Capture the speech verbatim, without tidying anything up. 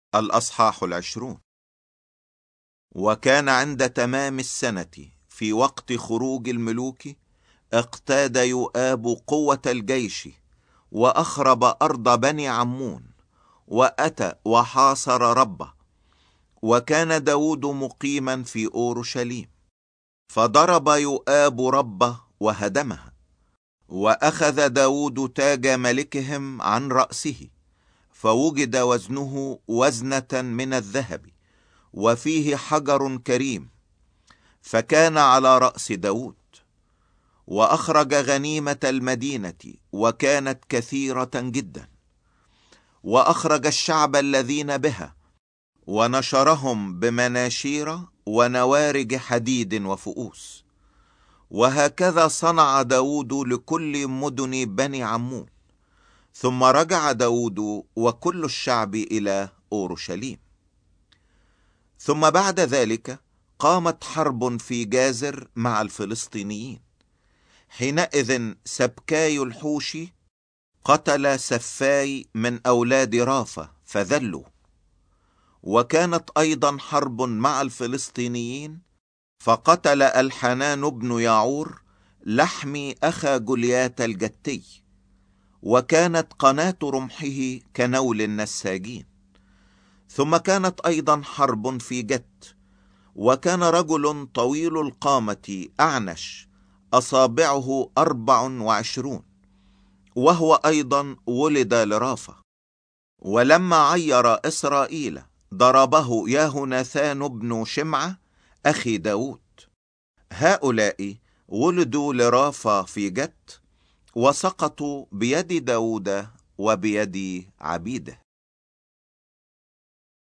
الأصحاح العشرون. وكان عند تمام السنة في وقت خروج الملوك اقتاد يؤاب قوة الجيش وأخرب أرض بني عمون وأتى وحاصر ربه. وكان داود مقيما في أورشليم، فضرب يؤاب ربه وهدمها. وأخذ داود تاج ملكهم عن رأسه، فوجد وزنه وزنة من الذهب وفيه حجر كريم، فكان على رأس داود. وأخرج غنيمة المدينة وكانت كثيرة جدا، وأخرج الشعب الذين بها ونشرهم بمناشير ونوارج حديد وفؤوس. وهكذا صنع داود لكل مدن بني عمون. ثم رجع داود وكل الشعب إلى أورشليم. ثم بعد ذلك قامت حرب في جازر مع الفلسطينيين. حينئذ سبكاي الحوشي قتل سفاي من أولاد رافة فذلوا. وكانت أيضا حرب مع الفلسطينيين، فقتل الحنان بن يعور لحمي أخا جليات الجتي، وكانت قناة رمحه كنول النساجين. ثم كانت أيضا حرب في جت، وكان رجل طويل القامة أعنش أصابعه أربع وعشرون، وهو أيضا ولد لرافة. ولما عير إسرائيل ضربه يهوناثان بن شمعة أخي داود. هؤلاء ولدوا لرافة في جت، وسقطوا بيد داود وبيد عبيده.